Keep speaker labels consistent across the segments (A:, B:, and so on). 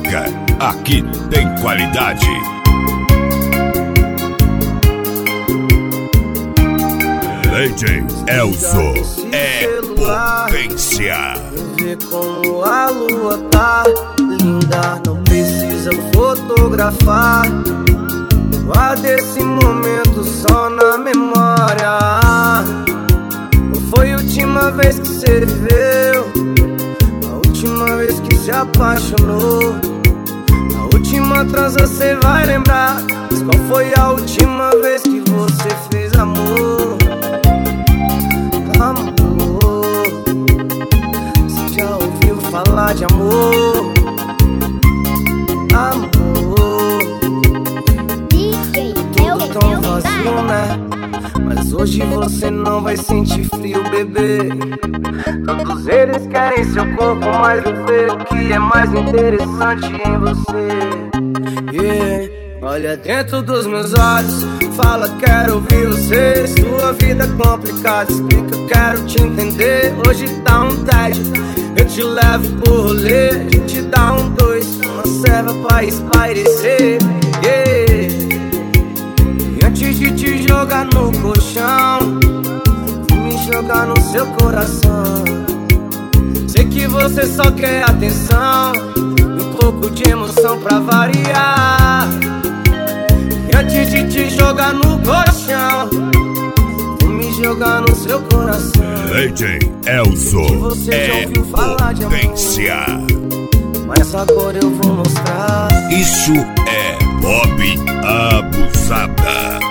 A: Música, aqui tem qualidade. DJ Elzo é potência.
B: Vê como a lua tá linda, não precisa fotografar. Guarda esse momento só na memória. Não foi a última vez que você viveu, a última vez que se apaixonou, a última transa você vai lembrar. Mas qual foi a última vez que você fez amor? Amor, você já ouviu falar de amor? Amor, tudo tão vazio, né? Mas hoje você não vai sentir frio, bebê. Todos eles querem seu corpo, mas não vê o que é mais interessante em você. Yeah. Olha dentro dos meus olhos, fala, quero ouvir você. Sua vida é complicada, explica, quero te entender. Hoje tá um tédio, eu te levo pro rolê. A gente dá um dois, uma serva pra espairecer. Yeah. E antes de te jogar no colchão, vou me jogar no seu coração. Sei que você só quer atenção e um pouco de emoção pra variar. E antes de te jogar no colchão, vou me jogar no seu coração.
A: DJ Elzo é potência.
B: Mas agora eu vou mostrar.
A: Isso é Bob Abusada.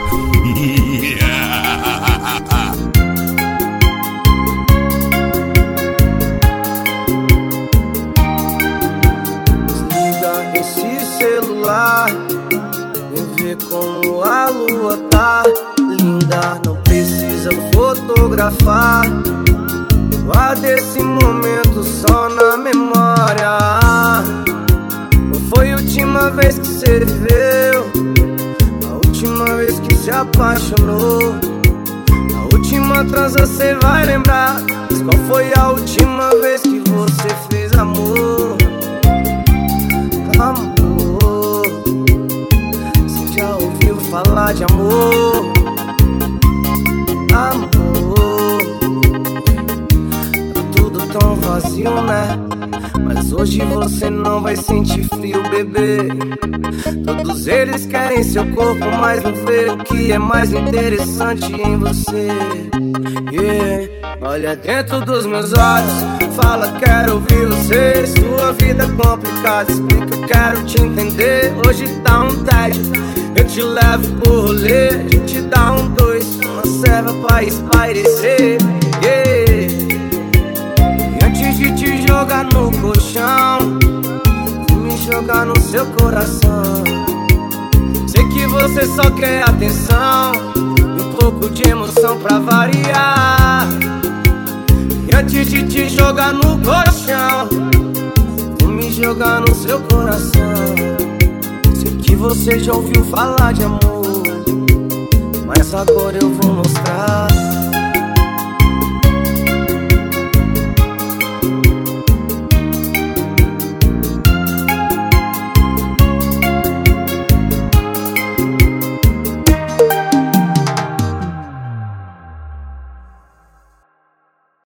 B: Desliga esse celular, vê como a lua tá linda, não precisa fotografar. Guarda esse momento só na memória. Não foi a última vez que você viveu, a última vez que se apaixonou, a última transa você vai lembrar. Mas qual foi a última vez que você fez amor? Amor, você já ouviu falar de amor? Amor, tá tudo tão vazio, né? Mas hoje você não vai sentir frio, bebê. Todos eles querem seu corpo, mas não vê o que é mais interessante em você. Yeah. Olha dentro dos meus olhos, fala, quero ouvir você. Sua vida é complicada, explica, quero te entender. Hoje tá um tédio, eu te levo pro rolê. A gente dá um dois, uma serva pra espairecer. Yeah. E antes de te jogar no colchão, vou me jogar no seu coração. Sei que você só quer atenção e um pouco de emoção pra variar. E antes de te jogar no colchão, vou me jogar no seu coração. Sei que você já ouviu falar de amor, mas agora eu vou mostrar.